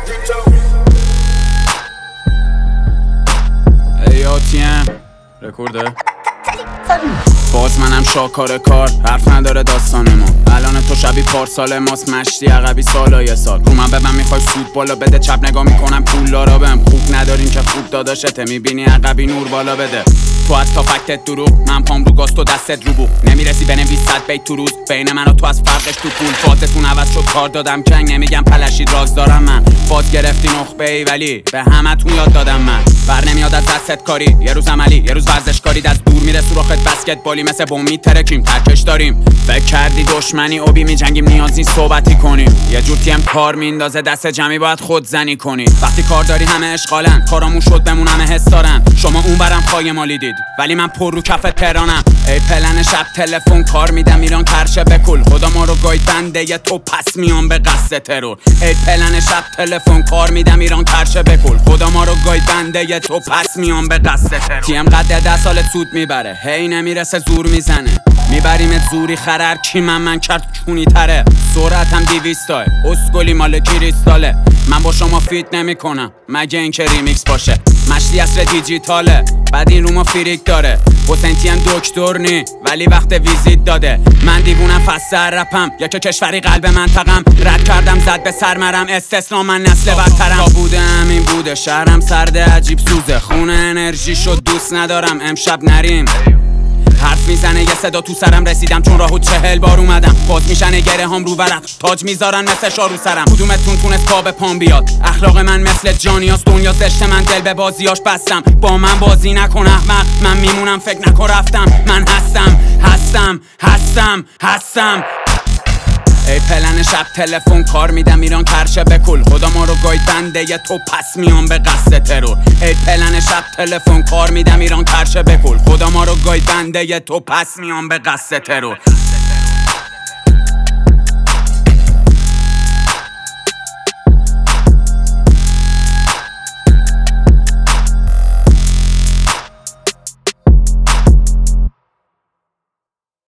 ATM رکورده باز منم شاکار کار، حرف نداره داستان ما. الان تو شبیه پارسال ماست، مشتی عقبی سالای سال. رو من به من میخوای سود بالا بده، چپ نگاه میکنم پولدارا بهم خوب ندارین که خوب داداشته. میبینی عقبی نور بالا بده، تو از تا فکتت دروغ، من پام رو گاز تو دستت رو بو. نمیرسی بنویس 100 بیت تو روز، بین من و تو از فرقش تو پول. فازتون عوض شد کار دادم جنگ، نمیگم پلشید راز دارم من. فاز گرفتی نخبه ای ولی به همتون یاد دادم من. بر نمیاد از دستت کاری، یه روز عملی یه روز ورزشکاری. از دور میره سوراخت بسکتبالی، مثل بم میترکیم ترکش داریم. فکر کردی دشمنی اوبی میجنگیم، نیاز نیست صحبتی کنیم. یه جور تیم کار میندازه دست جمعی، باید خود زنی کنی. وقتی کار داری همه اشغالن، کارامون شد بمون همه حس دارن. شما اون برم خای مالی دید ولی من پر رو کف تهرانم. ای پلن شب تلفن کار میدم ایران کرشه بکل. خدا ما رو گاید بنده یه تو پس میام به قصد ترور. ای پلن شب تلفن کار میدم ایران کرشه بکل. خدا ما رو گاید بنده یه تو پس میام به قصد ترور. تیم قد 10 سال سود میبره، هی نمیرسه زور میزنه. میبریمت زوری خرر کی من کرد کونی تره. سرعتم 200 تای اسکولی مال کریستاله. من با شما فیت نمی کنم مگه اینکه ریمیکس باشه. مشتی اصر دیجیتاله بعد این رو ما فریک داره. حسینتی هم دکتر نی ولی وقت ویزیت داده. من دیوونم فسر رپم یا که کشوری قلب منطقم. رد کردم زد به سرمرم استثنا من نسل برترم. تا بودم این بوده شهرم سرده عجیب سوزه. خونه انرژی شد دوست ندارم امشب نریم. حرف میزنه یه صدا تو سرم، رسیدم چون راهو 40 بار اومدم. باز میشنه گره هم رو ورق، تاج میذارن مثل شارو سرم. کدومتون تونست پا به پام بیاد؟ اخلاق من مثل جانیاست، دنیا زشته من دل به بازیاش بستم. با من بازی نکن احمق، من میمونم فکر نکن رفتم. من هستم. ای پلن شب تلفن کار میدم ایران کرشه بکل. خدا ما رو گاید بنده یه تو پس میام به قصد ترور. ای پلن شب تلفن کار میدم ایران کرشه بکل. خدا ما رو گاید بنده یه تو پس میام به قصد ترور.